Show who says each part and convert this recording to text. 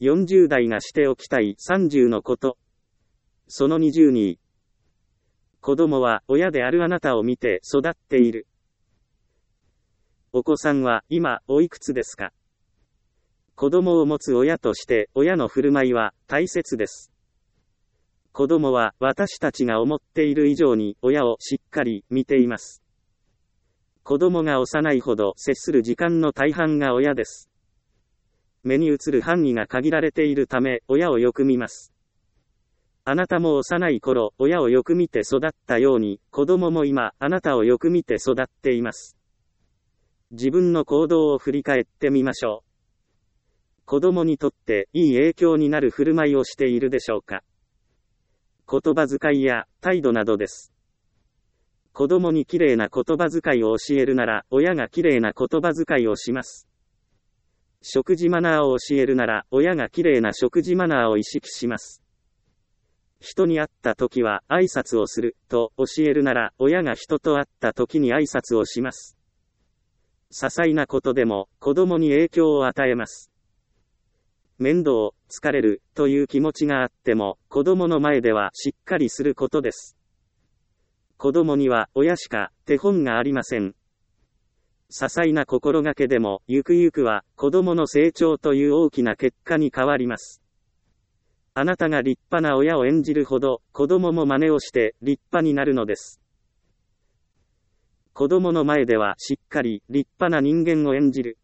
Speaker 1: 40代がしておきたい30のこと。その20に、子供は親であるあなたを見て育っている。お子さんは今おいくつですか？子供を持つ親として親の振る舞いは大切です。子供は私たちが思っている以上に親をしっかり見ています。子供が幼いほど接する時間の大半が親です。目に映る範囲が限られているため親をよく見ます。あなたも幼い頃親をよく見て育ったように子供も今あなたをよく見て育っています。自分の行動を振り返ってみましょう。子供にとっていい影響になる振る舞いをしているでしょうか？言葉遣いや態度などです。子供にきれいな言葉遣いを教えるなら親がきれいな言葉遣いをします。食事マナーを教えるなら親がきれいな食事マナーを意識します。人に会った時は挨拶をすると教えるなら親が人と会った時に挨拶をします。些細なことでも子供に影響を与えます。面倒、疲れるという気持ちがあっても子供の前ではしっかりすることです。子供には親しか手本がありません。些細な心がけでもゆくゆくは子供の成長という大きな結果に変わります。あなたが立派な親を演じるほど子供も真似をして立派になるのです。子供の前ではしっかり立派な人間を演じる。